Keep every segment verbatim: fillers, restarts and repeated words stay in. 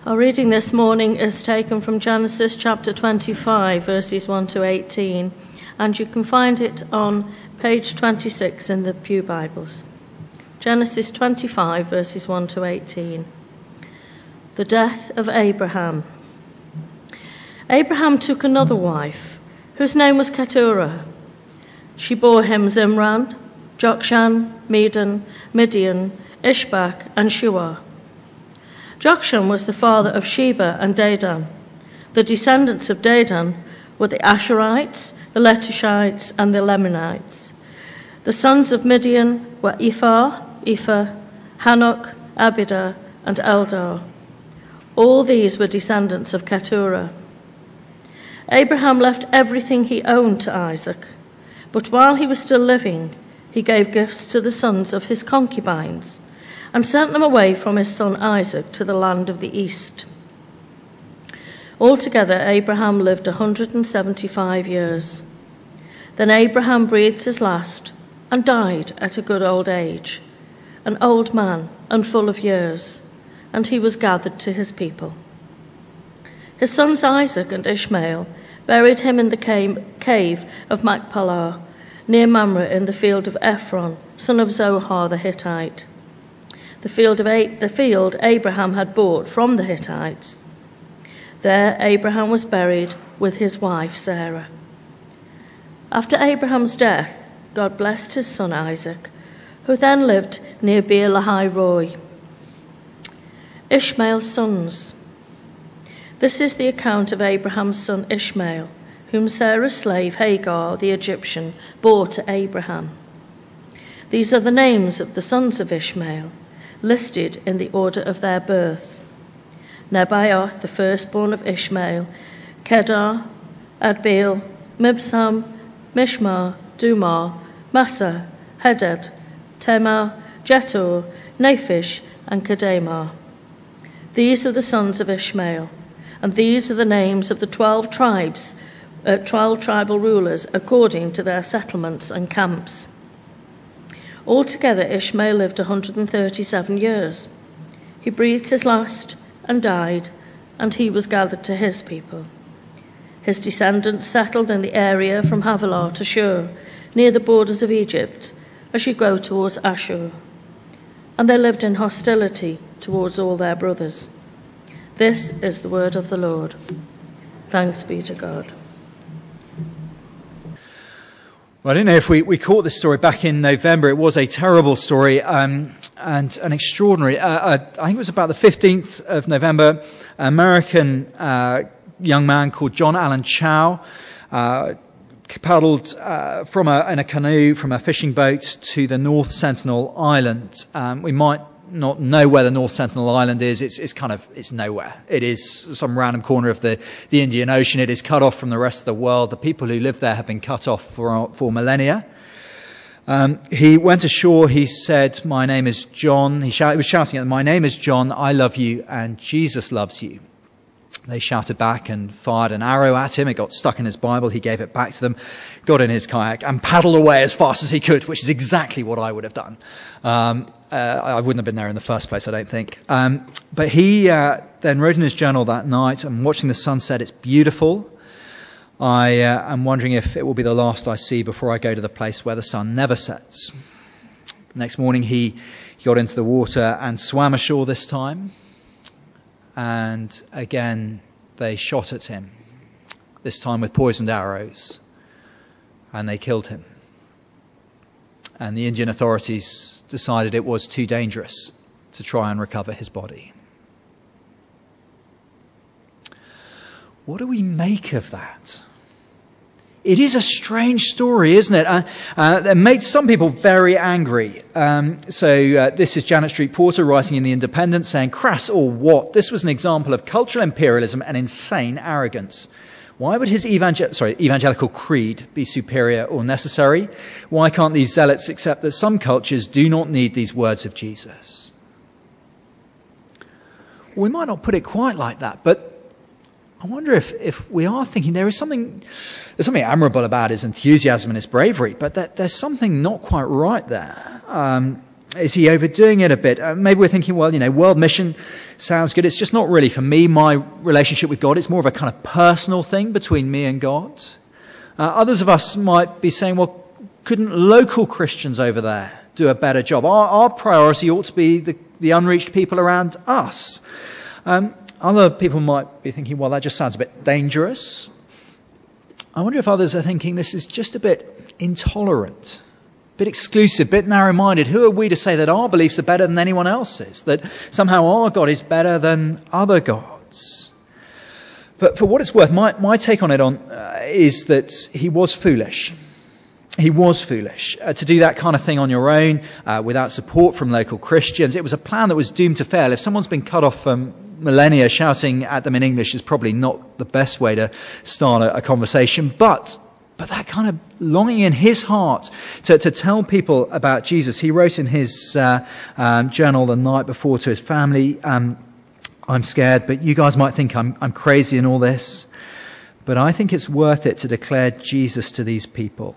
Our reading this morning is taken from Genesis chapter twenty-five, verses one to eighteen, and you can find it on page twenty-six in the Pew Bibles. Genesis twenty-five, verses one to eighteen. The death of Abraham. Abraham took another wife, whose name was Keturah. She bore him Zimran, Jokshan, Medan, Midian, Ishbak, and Shuah. Jokshan was the father of Sheba and Dedan. The descendants of Dedan were the Asherites, the Letushites, and the Lemonites. The sons of Midian were Ephah, Ephah, Hanok, Abidah, and Eldar. All these were descendants of Keturah. Abraham left everything he owned to Isaac, but while he was still living, he gave gifts to the sons of his concubines and sent them away from his son Isaac to the land of the east. Altogether, Abraham lived one hundred seventy-five years. Then Abraham breathed his last and died at a good old age, an old man and full of years, and he was gathered to his people. His sons Isaac and Ishmael buried him in the cave of Machpelah, near Mamre in the field of Ephron, son of Zohar the Hittite. The field, of A- the field Abraham had bought from the Hittites. There Abraham was buried with his wife Sarah. After Abraham's death, God blessed his son Isaac, who then lived near Beer Lahai Roi. Ishmael's sons. This is the account of Abraham's son Ishmael, whom Sarah's slave Hagar the Egyptian bore to Abraham. These are the names of the sons of Ishmael, listed in the order of their birth: Nebaioth, the firstborn of Ishmael, Kedar, Adbeel, Mibsam, Mishma, Dumah, Massa, Hedad, Temah, Jetur, Naphish, and Kedemah. These are the sons of Ishmael, and these are the names of the twelve tribes, uh, twelve tribal rulers according to their settlements and camps. Altogether, Ishmael lived one hundred thirty-seven years. He breathed his last and died, and he was gathered to his people. His descendants settled in the area from Havilah to Shur, near the borders of Egypt, as you go towards Ashur. And they lived in hostility towards all their brothers. This is the word of the Lord. Thanks be to God. Well, I don't know if we, we caught this story back in November. It was a terrible story um, and an extraordinary. Uh, uh, I think it was about the fifteenth of November. An American uh, young man called John Allen Chow uh, paddled uh, from a, in a canoe from a fishing boat to the North Sentinel Island. Um, we might not know where the North Sentinel Island is. It's, it's kind of, it's nowhere. It is some random corner of the, the Indian Ocean. It is cut off from the rest of the world. The people who live there have been cut off for, for millennia. Um, he went ashore. He said, "My name is John." He, shout, he was shouting at them, "My name is John. I love you and Jesus loves you." They shouted back and fired an arrow at him. It got stuck in his Bible. He gave it back to them, got in his kayak and paddled away as fast as he could, which is exactly what I would have done. Um, uh, I wouldn't have been there in the first place, I don't think. Um, but he uh, then wrote in his journal that night, "I'm watching the sunset. It's beautiful. I uh, am wondering if it will be the last I see before I go to the place where the sun never sets." Next morning, he, he got into the water and swam ashore this time. And again, they shot at him, this time with poisoned arrows, and they killed him. And the Indian authorities decided it was too dangerous to try and recover his body. What do we make of that? It is a strange story, isn't it? Uh, uh, it made some people very angry. Um, so uh, this is Janet Street Porter writing in The Independent saying, "Crass or what? This was an example of cultural imperialism and insane arrogance. Why would his evangel- sorry, evangelical creed be superior or necessary? Why can't these zealots accept that some cultures do not need these words of Jesus?" Well, we might not put it quite like that, but I wonder if, if we are thinking there is something, there's something admirable about his enthusiasm and his bravery, but that there's something not quite right there. Um, is he overdoing it a bit? Uh, maybe we're thinking, well, you know, world mission sounds good. It's just not really for me, my relationship with God. It's more of a kind of personal thing between me and God. Uh, others of us might be saying, well, couldn't local Christians over there do a better job? Our, our priority ought to be the, the unreached people around us. Um, other people might be thinking, well, that just sounds a bit dangerous. I wonder if others are thinking this is just a bit intolerant, a bit exclusive, a bit narrow-minded. Who are we to say that our beliefs are better than anyone else's, that somehow our God is better than other gods? But for what it's worth, my, my take on it on uh, is that he was foolish. He was foolish uh, to do that kind of thing on your own uh, without support from local Christians. It was a plan that was doomed to fail. If someone's been cut off from millennia, shouting at them in English is probably not the best way to start a, a conversation. But but that kind of longing in his heart to, to tell people about Jesus. He wrote in his uh, um, journal the night before to his family, um, I'm scared, but you guys might think I'm, I'm crazy in all this. But I think it's worth it to declare Jesus to these people.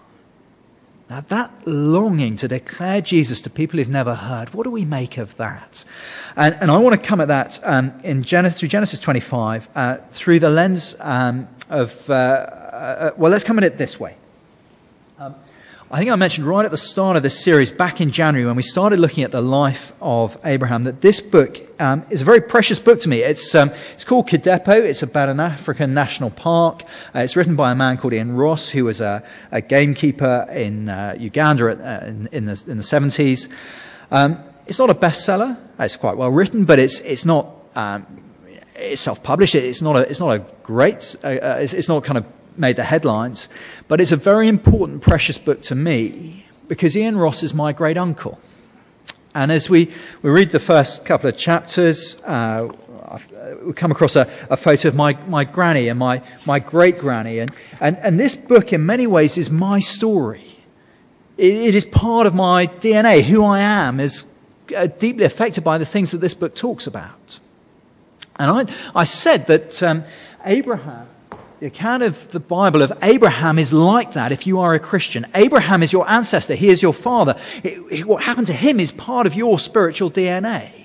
Now, that longing to declare Jesus to people who've never heard, what do we make of that? And, and I want to come at that um, in Genesis, through Genesis twenty-five, uh, through the lens um, of, uh, uh, well, let's come at it this way. Um, I think I mentioned right at the start of this series, back in January, when we started looking at the life of Abraham, that this book um, is a very precious book to me. It's um, it's called Kidepo. It's about an African national park. Uh, it's written by a man called Ian Ross, who was a, a gamekeeper in uh, Uganda at, uh, in, in the in the seventies. Um, it's not a bestseller. It's quite well written, but it's it's not um, it's self-published. It's not a it's not a great. Uh, uh, it's, it's not kind of made the headlines, but it's a very important, precious book to me because Ian Ross is my great uncle. And as we, we read the first couple of chapters, uh, we come across a, a photo of my, my granny and my, my great-granny. And, and, and this book, in many ways, is my story. It, it is part of my D N A. Who I am is uh, deeply affected by the things that this book talks about. And I, I said that um, Abraham, the account of the Bible of Abraham is like that if you are a Christian. Abraham is your ancestor. He is your father. It, it, what happened to him is part of your spiritual D N A.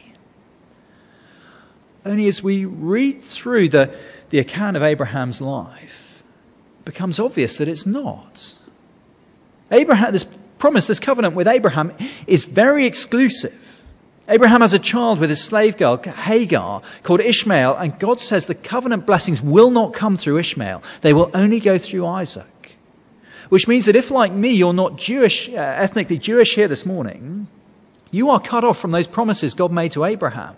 Only as we read through the, the account of Abraham's life, it becomes obvious that it's not. Abraham, this promise, this covenant with Abraham is very exclusive. Abraham has a child with his slave girl, Hagar, called Ishmael, and God says the covenant blessings will not come through Ishmael. They will only go through Isaac. Which means that if, like me, you're not Jewish, uh, ethnically Jewish here this morning, you are cut off from those promises God made to Abraham.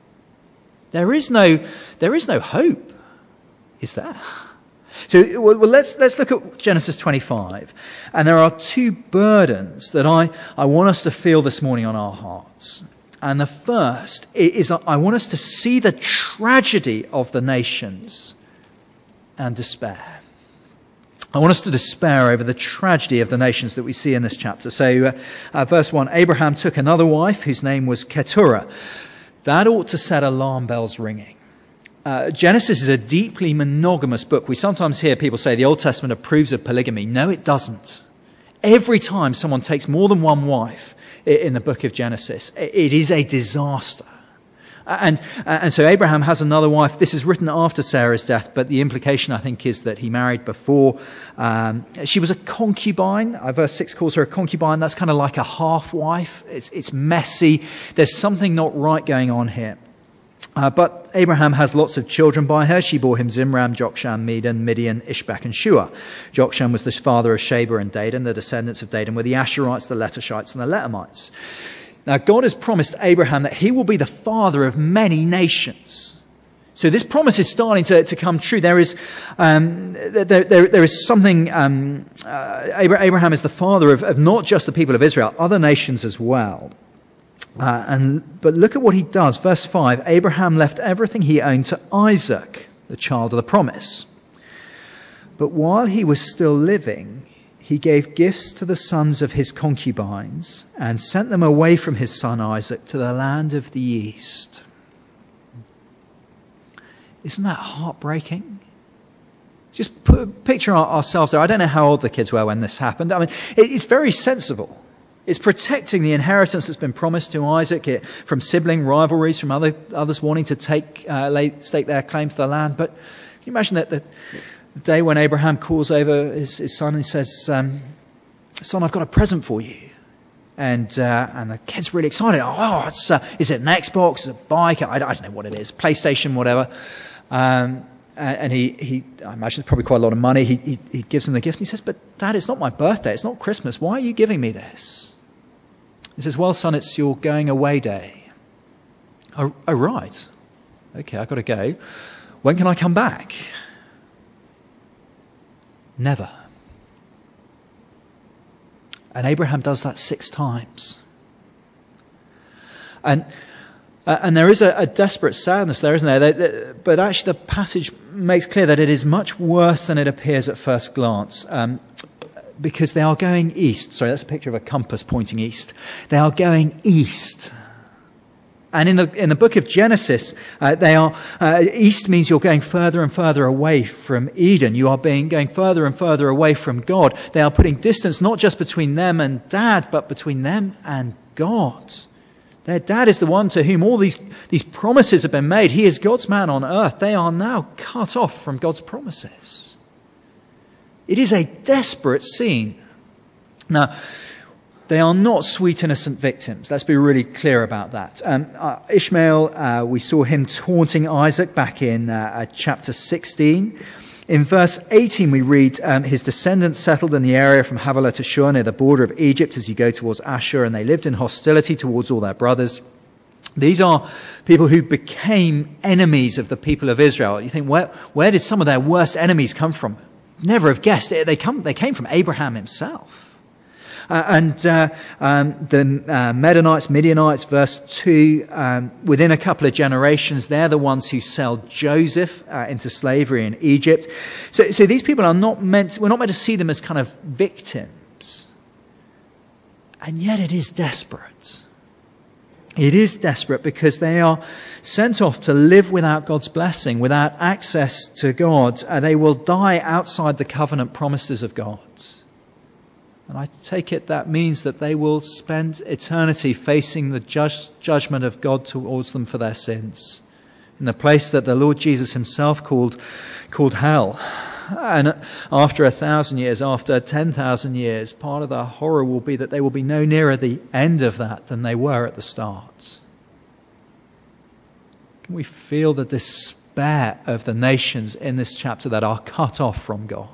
There is no, there is no hope, is there? So well, let's let's look at Genesis twenty-five, and there are two burdens that I, I want us to feel this morning on our hearts. And the first is I want us to see the tragedy of the nations and despair. I want us to despair over the tragedy of the nations that we see in this chapter. So uh, uh, verse one, Abraham took another wife whose name was Keturah. That ought to set alarm bells ringing. Uh, Genesis is a deeply monogamous book. We sometimes hear people say the Old Testament approves of polygamy. No, it doesn't. Every time someone takes more than one wife in the book of Genesis, it is a disaster. And, and so Abraham has another wife. This is written after Sarah's death, but the implication, I think, is that he married before. Um, she was a concubine. Uh, verse six calls her a concubine. That's kind of like a half-wife. It's, it's messy. There's something not right going on here. Uh, but Abraham has lots of children by her. She bore him Zimram, Jokshan, Medan, Midian, Ishbak, and Shua. Jokshan was the father of Sheba and Dedan. The descendants of Dedan were the Asherites, the Letushites, and the Letamites. Now, God has promised Abraham that he will be the father of many nations. So this promise is starting to, to come true. There is, um, there, there, there is something, um, uh, Abraham is the father of, of not just the people of Israel, other nations as well. Uh, and but look at what he does. Verse five, Abraham left everything he owned to Isaac, the child of the promise. But while he was still living, he gave gifts to the sons of his concubines and sent them away from his son Isaac to the land of the east. Isn't that heartbreaking? Just put, picture our, ourselves there. I don't know how old the kids were when this happened. I mean, it, it's very sensible. It's protecting the inheritance that's been promised to Isaac it, from sibling rivalries, from other, others wanting to take uh, lay, stake their claim to the land. But can you imagine that the, the day when Abraham calls over his, his son and he says, um, son, I've got a present for you. And uh, and the kid's really excited. Oh, it's, uh, is it an Xbox, a bike? I, I don't know what it is, PlayStation, whatever. Um, and he, he, I imagine it's probably quite a lot of money. He, he, he gives him the gift and he says, but Dad, it's not my birthday. It's not Christmas. Why are you giving me this? He says, well, son, it's your going away day. Oh, oh right. Okay, I've got to go. When can I come back? Never. And Abraham does that six times. And uh, and there is a, a desperate sadness there, isn't there? They, they, but actually the passage makes clear that it is much worse than it appears at first glance. Um, because they are going east. Sorry, that's a picture of a compass pointing east. They are going east. And in the in the book of Genesis, uh, they are uh, east means you're going further and further away from Eden. You are being going further and further away from God. They are putting distance not just between them and Dad, but between them and God. Their dad is the one to whom all these, these promises have been made. He is God's man on earth. They are now cut off from God's promises. It is a desperate scene. Now, they are not sweet, innocent victims. Let's be really clear about that. Um, uh, Ishmael, uh, we saw him taunting Isaac back in uh, uh, chapter sixteen. In verse eighteen, we read, um, his descendants settled in the area from Havilah to Shur, near the border of Egypt, as you go towards Ashur, and they lived in hostility towards all their brothers. These are people who became enemies of the people of Israel. You think, where, where did some of their worst enemies come from? Never have guessed. They, come, they came from Abraham himself. Uh, and uh, um, the uh, Medanites, Midianites, verse two, um, within a couple of generations, they're the ones who sell Joseph uh, into slavery in Egypt. So, so these people are not meant, we're not meant to see them as kind of victims. And yet it is desperate. It is desperate because they are sent off to live without God's blessing, without access to God. Uh, they will die outside the covenant promises of God. And I take it that means that they will spend eternity facing the just judgment of God towards them for their sins, in the place that the Lord Jesus himself called, called hell. And after a thousand years, after ten thousand years, part of the horror will be that they will be no nearer the end of that than they were at the start. Can we feel the despair of the nations in this chapter that are cut off from God?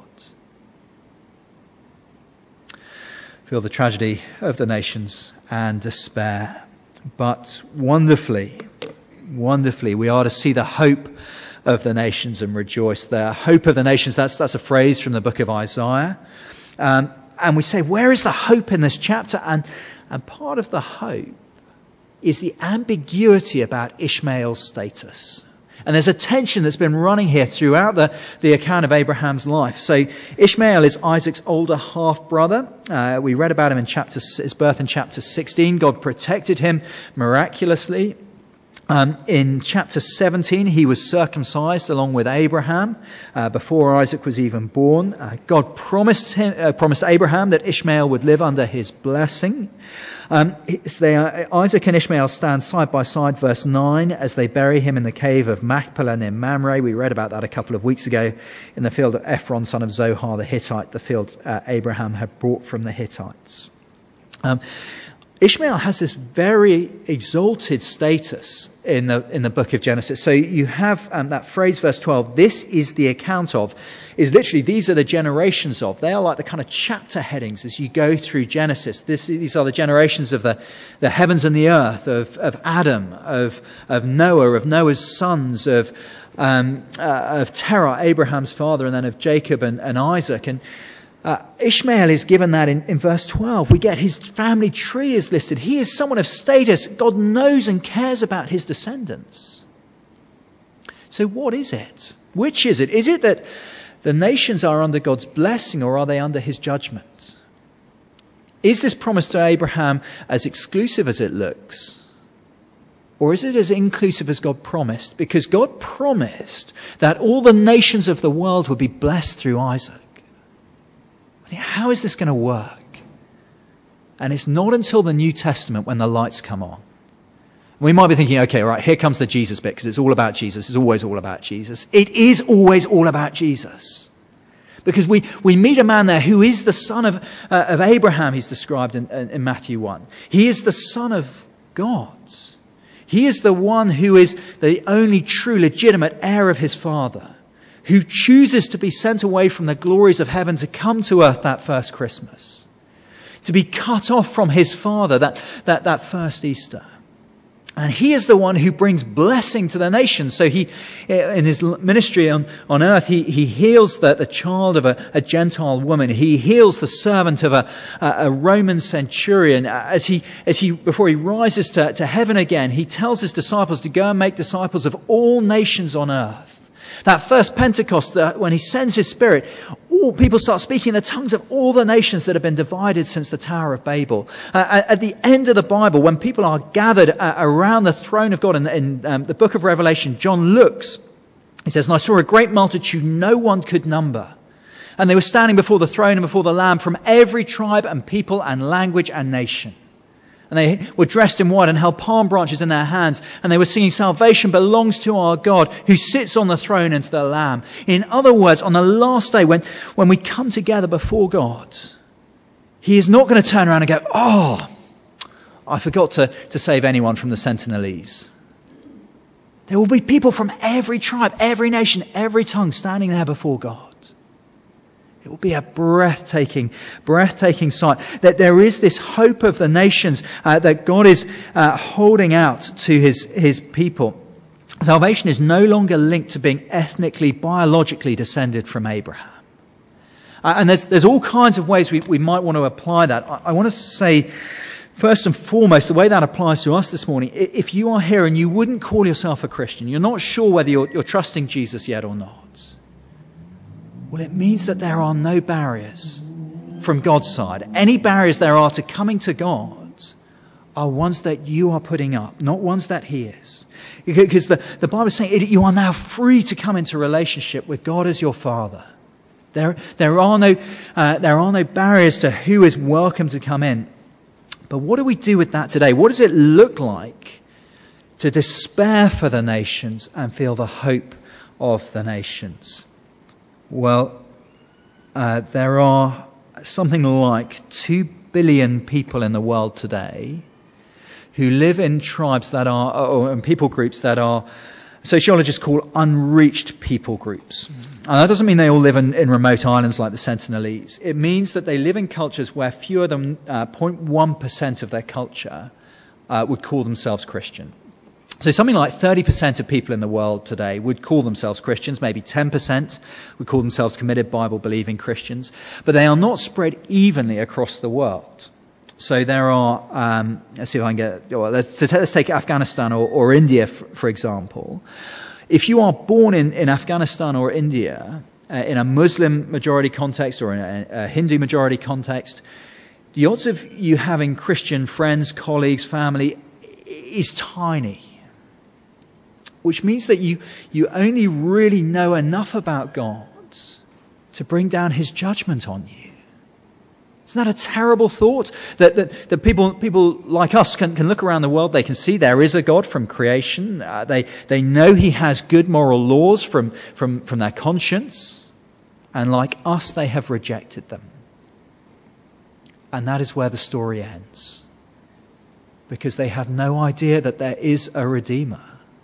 Feel the tragedy of the nations and despair. But wonderfully, wonderfully, we are to see the hope of the nations and rejoice. The hope of the nations, that's, that's a phrase from the book of Isaiah. Um, and we say, where is the hope in this chapter? And, and part of the hope is the ambiguity about Ishmael's status. And there's a tension that's been running here throughout the, the account of Abraham's life. So Ishmael is Isaac's older half-brother. Uh, we read about him in chapter, his birth in chapter sixteen. God protected him miraculously. Um, in chapter seventeen, he was circumcised along with Abraham uh, before Isaac was even born. Uh, God promised him, uh, promised Abraham that Ishmael would live under his blessing. Um, they are, Isaac and Ishmael stand side by side, verse nine, as they bury him in the cave of Machpelah near Mamre. We read about that a couple of weeks ago in the field of Ephron, son of Zohar the Hittite, the field uh, Abraham had brought from the Hittites. Um, Ishmael has this very exalted status in the in the book of Genesis. So you have um, that phrase, verse twelve, this is the account of, is literally, these are the generations of. They are like the kind of chapter headings as you go through Genesis. This, these are the generations of the, the heavens and the earth, of, of Adam, of, of Noah, of Noah's sons, of, um, uh, of Terah, Abraham's father, and then of Jacob and, and Isaac. And Uh, Ishmael is given that in, in verse twelve. We get his family tree is listed. He is someone of status. God knows and cares about his descendants. So what is it? Which is it? Is it that the nations are under God's blessing, or are they under his judgment? Is this promise to Abraham as exclusive as it looks? Or is it as inclusive as God promised? Because God promised that all the nations of the world would be blessed through Isaac. How is this going to work? And it's not until the New Testament when the lights come on. We might be thinking, okay, all right, here comes the Jesus bit, because it's all about Jesus. It's always all about Jesus. It is always all about Jesus. Because we, we meet a man there who is the son of, uh, of Abraham, he's described in, in, in Matthew one. He is the son of God. He is the one who is the only true, legitimate heir of his Father, who chooses to be sent away from the glories of heaven to come to earth that first Christmas, to be cut off from his Father that, that, that first Easter. And he is the one who brings blessing to the nations. So he, in his ministry on, on earth, he, he heals the, the child of a, a Gentile woman. He heals the servant of a, a Roman centurion. As he, as he, before he rises to, to heaven again, he tells his disciples to go and make disciples of all nations on earth. That first Pentecost, uh, when he sends his Spirit, all people start speaking in the tongues of all the nations that have been divided since the Tower of Babel. Uh, at the end of the Bible, when people are gathered uh, around the throne of God in, in um, the book of Revelation, John looks, he says, "And I saw a great multitude no one could number. And they were standing before the throne and before the Lamb from every tribe and people and language and nation. And they were dressed in white and held palm branches in their hands. And they were singing, 'Salvation belongs to our God who sits on the throne and to the Lamb.'" In other words, on the last day, when, when we come together before God, he is not going to turn around and go, "Oh, I forgot to, to save anyone from the Sentinelese." There will be people from every tribe, every nation, every tongue standing there before God. It will be a breathtaking, breathtaking sight. That there is this hope of the nations uh, that God is uh, holding out to his, his people. Salvation is no longer linked to being ethnically, biologically descended from Abraham. Uh, and there's, there's all kinds of ways we, we might want to apply that. I, I want to say, first and foremost, the way that applies to us this morning, if you are here and you wouldn't call yourself a Christian, you're not sure whether you're, you're trusting Jesus yet or not, well, it means that there are no barriers from God's side. Any barriers there are to coming to God are ones that you are putting up, not ones that he is. Because the, the Bible is saying you are now free to come into relationship with God as your Father. There, there, are no, uh, there are no barriers to who is welcome to come in. But what do we do with that today? What does it look like to despair for the nations and feel the hope of the nations? Well, uh, there are something like two billion people in the world today who live in tribes that are, or in people groups that are, sociologists call unreached people groups. And that doesn't mean they all live in, in remote islands like the Sentinelese. It means that they live in cultures where fewer than uh, zero point one percent of their culture uh, would call themselves Christian. So something like thirty percent of people in the world today would call themselves Christians, maybe ten percent would call themselves committed Bible-believing Christians, but they are not spread evenly across the world. So there are, um, let's see if I can get, well, let's, let's take Afghanistan or, or India, for, for example. If you are born in, in Afghanistan or India, uh, in a Muslim majority context or in a, a Hindu majority context, the odds of you having Christian friends, colleagues, family is tiny. Which means that you, you only really know enough about God to bring down his judgment on you. Isn't that a terrible thought? That, that, that people, people like us can, can look around the world, they can see there is a God from creation. Uh, they, they know he has good moral laws from, from, from their conscience. And like us, they have rejected them. And that is where the story ends. Because they have no idea that there is a Redeemer.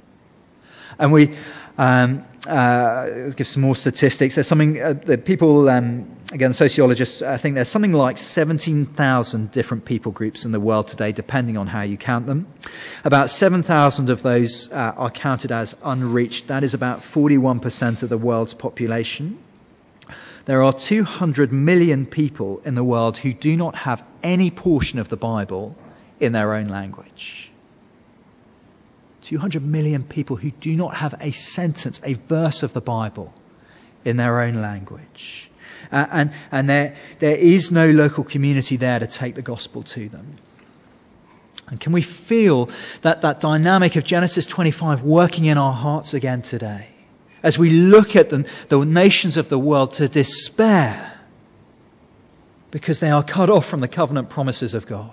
And we um, uh, give some more statistics. There's something uh, that people, um, again, sociologists, I think there's something like seventeen thousand different people groups in the world today, depending on how you count them. About seven thousand of those uh, are counted as unreached. That is about forty-one percent of the world's population. There are two hundred million people in the world who do not have any portion of the Bible in their own language. two hundred million people who do not have a sentence, a verse of the Bible in their own language. Uh, and and there, there is no local community there to take the gospel to them. And can we feel that, that dynamic of Genesis twenty-five working in our hearts again today? As we look at the, the nations of the world to despair because they are cut off from the covenant promises of God,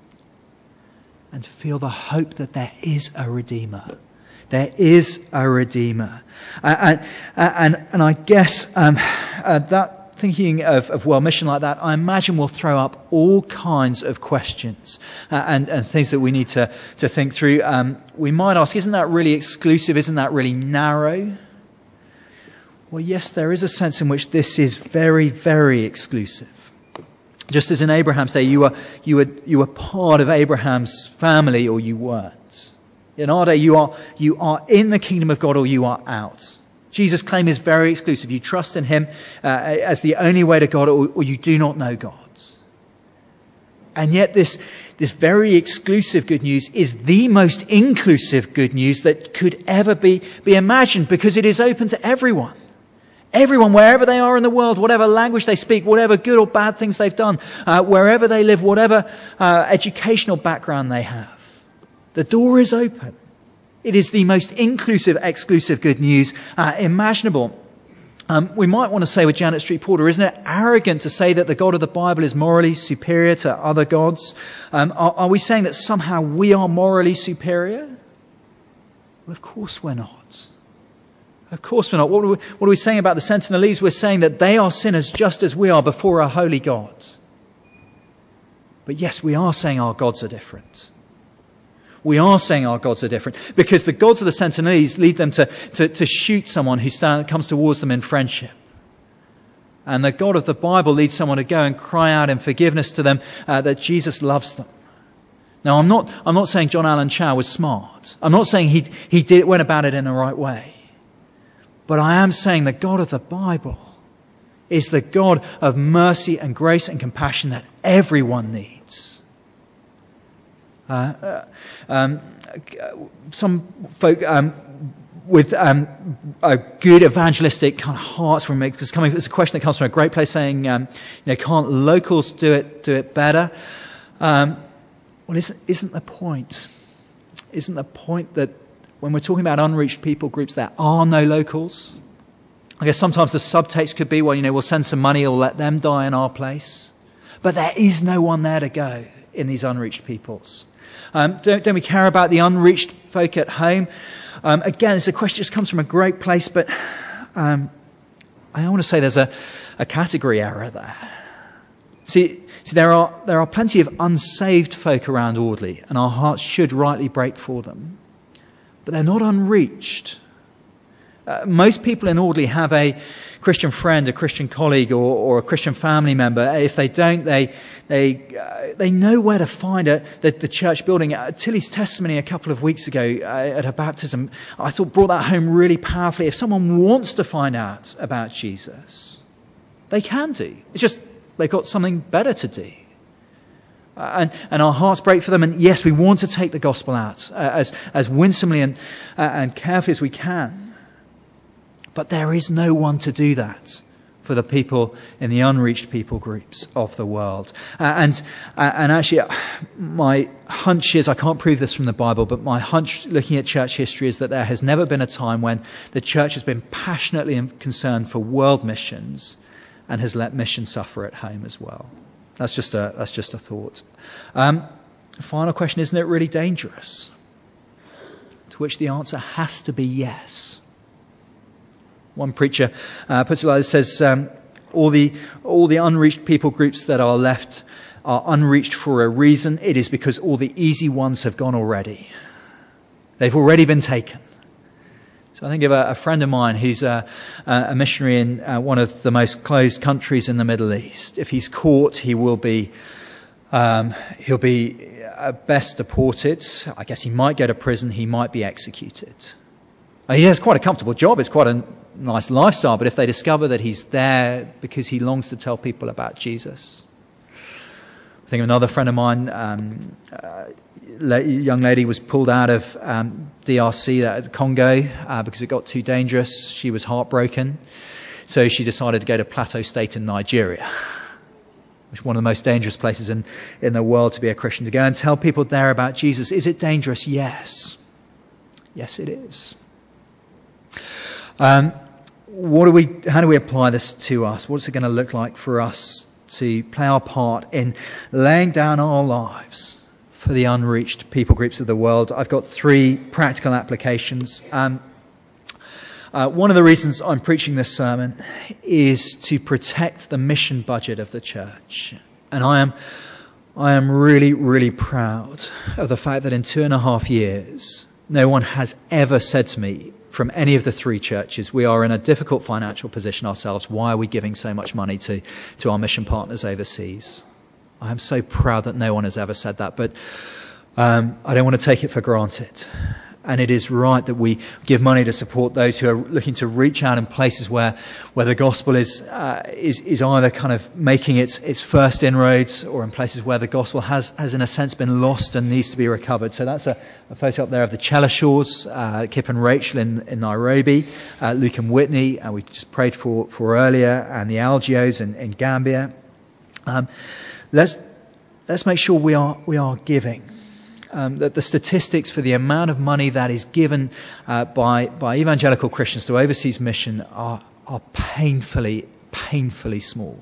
and to feel the hope that there is a Redeemer. There is a Redeemer. Uh, and, and, and I guess um, uh, that thinking of, of world mission like that, I imagine will throw up all kinds of questions uh, and, and things that we need to, to think through. Um, we might ask, isn't that really exclusive? Isn't that really narrow? Well, yes, there is a sense in which this is very, very exclusive. Just as in Abraham's day, you were, you were, you were part of Abraham's family or you weren't. In our day, you are, you are in the kingdom of God or you are out. Jesus' claim is very exclusive. You trust in him uh, as the only way to God, or, or you do not know God. And yet this, this very exclusive good news is the most inclusive good news that could ever be, be imagined, because it is open to everyone. Everyone, wherever they are in the world, whatever language they speak, whatever good or bad things they've done, uh, wherever they live, whatever uh, educational background they have. The door is open. It is the most inclusive, exclusive good news uh, imaginable. Um, we might want to say with Janet Street Porter, isn't it arrogant to say that the God of the Bible is morally superior to other gods? Um, are, are we saying that somehow we are morally superior? Well, of course we're not. Of course we're not. What are we, what are we saying about the Sentinelese? We're saying that they are sinners just as we are before a holy God. But yes, we are saying our gods are different. We are saying our gods are different because the gods of the Sentinelese lead them to, to, to shoot someone who stand, comes towards them in friendship. And the God of the Bible leads someone to go and cry out in forgiveness to them uh, that Jesus loves them. Now, I'm not, I'm not saying John Allen Chow was smart. I'm not saying he, he did, went about it in the right way. But I am saying the God of the Bible is the God of mercy and grace and compassion that everyone needs. Uh, uh, um, some folk um, with um, a good evangelistic kind of hearts from it. It's coming. It's a question that comes from a great place, saying, um, "You know, can't locals do it do it better?" Um, well, isn't isn't the point? Isn't the point that when we're talking about unreached people groups, there are no locals? I guess sometimes the subtext could be, well, you know, we'll send some money, or let them die in our place. But there is no one there to go in these unreached peoples. Um, don't, don't we care about the unreached folk at home? Um, again, it's a question that just comes from a great place, but um, I want to say there's a, a category error there. See, see there are there are plenty of unsaved folk around Audley, and our hearts should rightly break for them. But they're not unreached. Uh, most people in Audley have a Christian friend, a Christian colleague, or, or a Christian family member. If they don't, they they uh, they know where to find a, the, the church building. Uh, Tilly's testimony a couple of weeks ago uh, at her baptism, I thought brought that home really powerfully. If someone wants to find out about Jesus, they can do. It's just they've got something better to do. Uh, and, and our hearts break for them. And yes, we want to take the gospel out uh, as, as winsomely and, uh, and carefully as we can. But there is no one to do that for the people in the unreached people groups of the world. Uh, and uh, and actually, uh, my hunch is, I can't prove this from the Bible, but my hunch looking at church history is that there has never been a time when the church has been passionately concerned for world missions and has let mission suffer at home as well. That's just a, that's just a thought. Um, final question, isn't it really dangerous? To which the answer has to be yes. One preacher uh, puts it like this, says, um, all the all the unreached people groups that are left are unreached for a reason. It is because all the easy ones have gone already. They've already been taken. So I think of a, a friend of mine who's a, a missionary in uh, one of the most closed countries in the Middle East. If he's caught, he will be um, he'll be at best deported. I guess he might go to prison. He might be executed. Uh, he has quite a comfortable job. It's quite a nice lifestyle, but if they discover that he's there because he longs to tell people about Jesus. I think of another friend of mine, um, a young lady was pulled out of um, D R C, uh, Congo, uh, because it got too dangerous. She was heartbroken. So she decided to go to Plateau State in Nigeria, which is one of the most dangerous places in, in the world to be a Christian, to go and tell people there about Jesus. Is it dangerous? Yes. Yes, it is. Um, What do we? How do we apply this to us? What's it going to look like for us to play our part in laying down our lives for the unreached people groups of the world. I've got three practical applications. Um, uh, one of the reasons I'm preaching this sermon is to protect the mission budget of the church. And I am, I am really, really proud of the fact that in two and a half years, no one has ever said to me from any of the three churches, we are in a difficult financial position ourselves. Why are we giving so much money to, to our mission partners overseas? I am so proud that no one has ever said that, but um, I don't want to take it for granted. And it is right that we give money to support those who are looking to reach out in places where, where the gospel is, uh, is, is either kind of making its, its first inroads, or in places where the gospel has, has in a sense been lost and needs to be recovered. So that's a, a photo up there of the Chelashores, uh, Kip and Rachel in, in Nairobi, uh, Luke and Whitney, uh, we just prayed for, for earlier, and the Algios in, in Gambia. Um, let's, let's make sure we are, we are giving. Um, that the statistics for the amount of money that is given uh, by by evangelical Christians to overseas mission are are painfully, painfully small.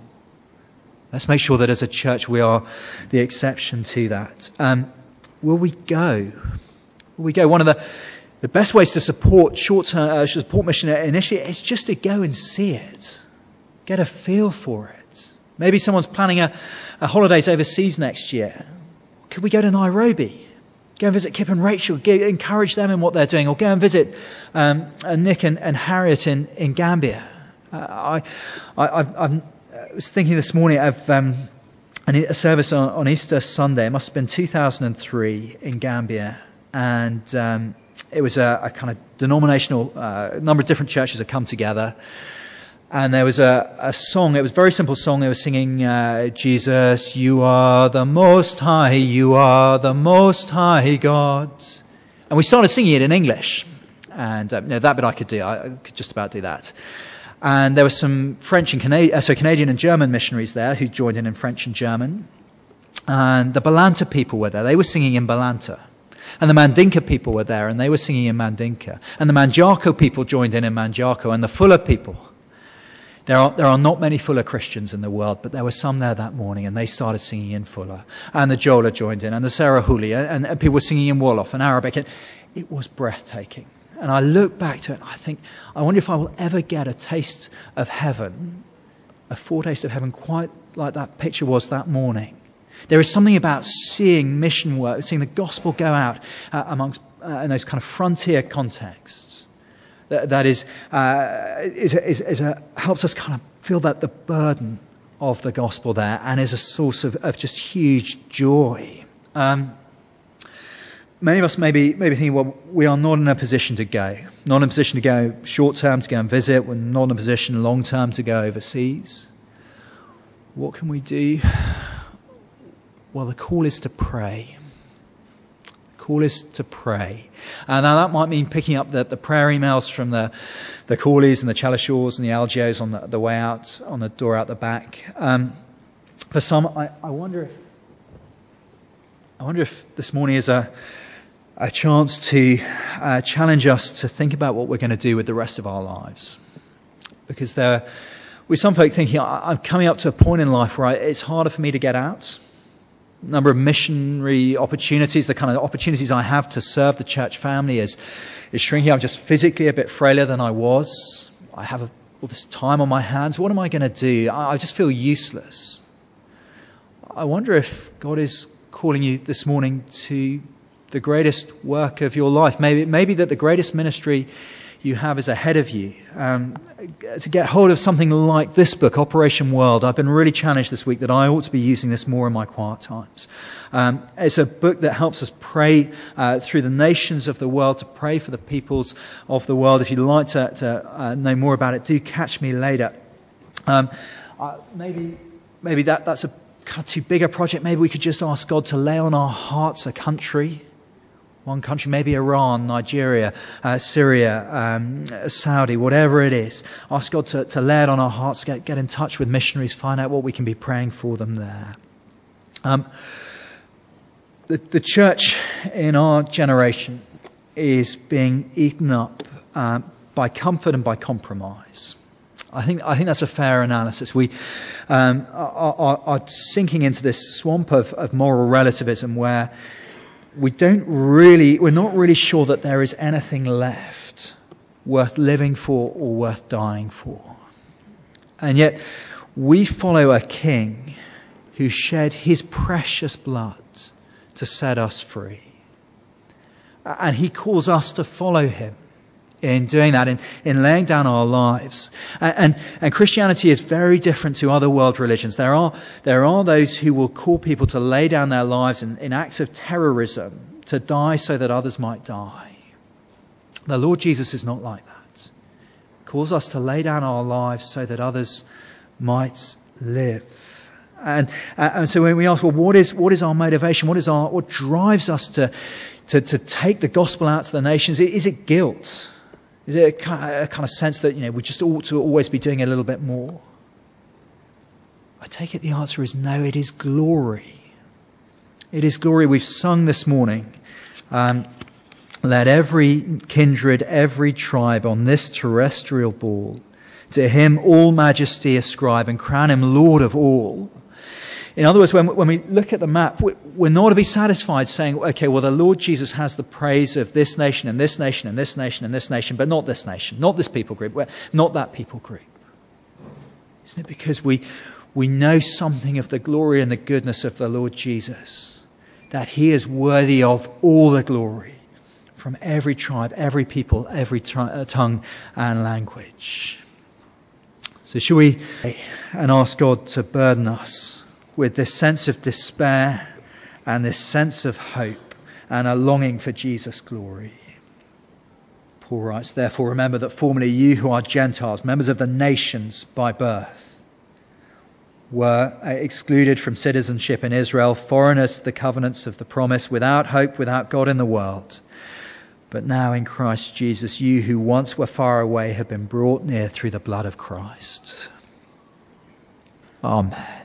Let's make sure that as a church we are the exception to that. Um, will we go? Will we go? One of the the best ways to support short-term uh, support mission initially is just to go and see it, get a feel for it. Maybe someone's planning a, a holidays overseas next year. Could we go to Nairobi? Go and visit Kip and Rachel, go, encourage them in what they're doing, or go and visit um, Nick and, and Harriet in, in Gambia. Uh, I, I, I've, I've, I was thinking this morning of um, a service on, on Easter Sunday. It must have been two thousand three in Gambia. And um, it was a, a kind of denominational, uh, a number of different churches had come together. And there was a, a song, it was a very simple song. They were singing, uh, Jesus, you are the Most High, you are the Most High God. And we started singing it in English. And uh, you know, that bit I could do, I could just about do that. And there were some French and Canadian, uh, so Canadian and German missionaries there who joined in in French and German. And the Balanta people were there, they were singing in Balanta. And the Mandinka people were there, and they were singing in Mandinka. And the Manjako people joined in in Manjako, and the Fula people. There are, there are not many Fula Christians in the world, but there were some there that morning, and they started singing in Fula. And the Jola joined in, and the Sarahuli, and, and people were singing in Wolof and Arabic. And it was breathtaking. And I look back to it, and I think, I wonder if I will ever get a taste of heaven, a foretaste of heaven, quite like that picture was that morning. There is something about seeing mission work, seeing the gospel go out uh, amongst uh, in those kind of frontier contexts. That is, uh, is, is, is a, helps us kind of feel that the burden of the gospel there, and is a source of, of just huge joy. Um, many of us may be, may be thinking, well, we are not in a position to go. Not in a position to go short term to go and visit. We're not in a position long term to go overseas. What can we do? Well, the call is to pray. Call is to pray. And now that might mean picking up the, the prayer emails from the, the Corleys and the Chelashores and the Algios on the, the way out, on the door out the back. Um, for some, I, I wonder if I wonder if this morning is a, a chance to uh, challenge us to think about what we're going to do with the rest of our lives. Because there, with some folk thinking, I'm coming up to a point in life where I, it's harder for me to get out. Number of missionary opportunities, the kind of opportunities I have to serve the church family is, is shrinking. I'm just physically a bit frailer than I was. I have a, all this time on my hands. What am I going to do? I, I just feel useless. I wonder if God is calling you this morning to the greatest work of your life. Maybe, maybe that the greatest ministry you have is ahead of you. Um, to get hold of something like this book, Operation World. I've been really challenged this week that I ought to be using this more in my quiet times. Um, it's a book that helps us pray uh, through the nations of the world, to pray for the peoples of the world. If you'd like to, to uh, know more about it, do catch me later. Um, uh, maybe maybe that, that's a kind of too big a project. Maybe we could just ask God to lay on our hearts a country. One country, maybe Iran, Nigeria, uh, Syria, um, Saudi, whatever it is. Ask God to, to lay it on our hearts, get, get in touch with missionaries, find out what we can be praying for them there. Um, the, the church in our generation is being eaten up uh, by comfort and by compromise. I think I think that's a fair analysis. We um, are, are, are sinking into this swamp of, of moral relativism where we don't really, we're not really sure that there is anything left worth living for or worth dying for. And yet we follow a king who shed his precious blood to set us free. And he calls us to follow him in doing that, in, in laying down our lives. And, and, and Christianity is very different to other world religions. There are, there are those who will call people to lay down their lives in, in acts of terrorism, to die so that others might die. The Lord Jesus is not like that. He calls us to lay down our lives so that others might live. And, uh, and so when we ask, well, what is, what is our motivation? What is our, what drives us to, to, to take the gospel out to the nations? Is it guilt? Is it a kind, of, a kind of sense that, you know, we just ought to always be doing a little bit more? I take it the answer is no, it is glory. It is glory. We've sung this morning. Um, Let every kindred, every tribe on this terrestrial ball, to him all majesty ascribe and crown him Lord of all. In other words, when, when we look at the map, we're not to be satisfied saying, okay, well, the Lord Jesus has the praise of this nation and this nation and this nation and this nation, but not this nation, not this people group, not that people group. Isn't it because we, we know something of the glory and the goodness of the Lord Jesus, that he is worthy of all the glory from every tribe, every people, every t- tongue and language. So shall we and ask God to burden us with this sense of despair and this sense of hope and a longing for Jesus' glory. Paul writes, therefore remember that formerly you who are Gentiles, members of the nations by birth, were excluded from citizenship in Israel, foreigners to the covenants of the promise, without hope, without God in the world. But now in Christ Jesus, you who once were far away have been brought near through the blood of Christ. Amen.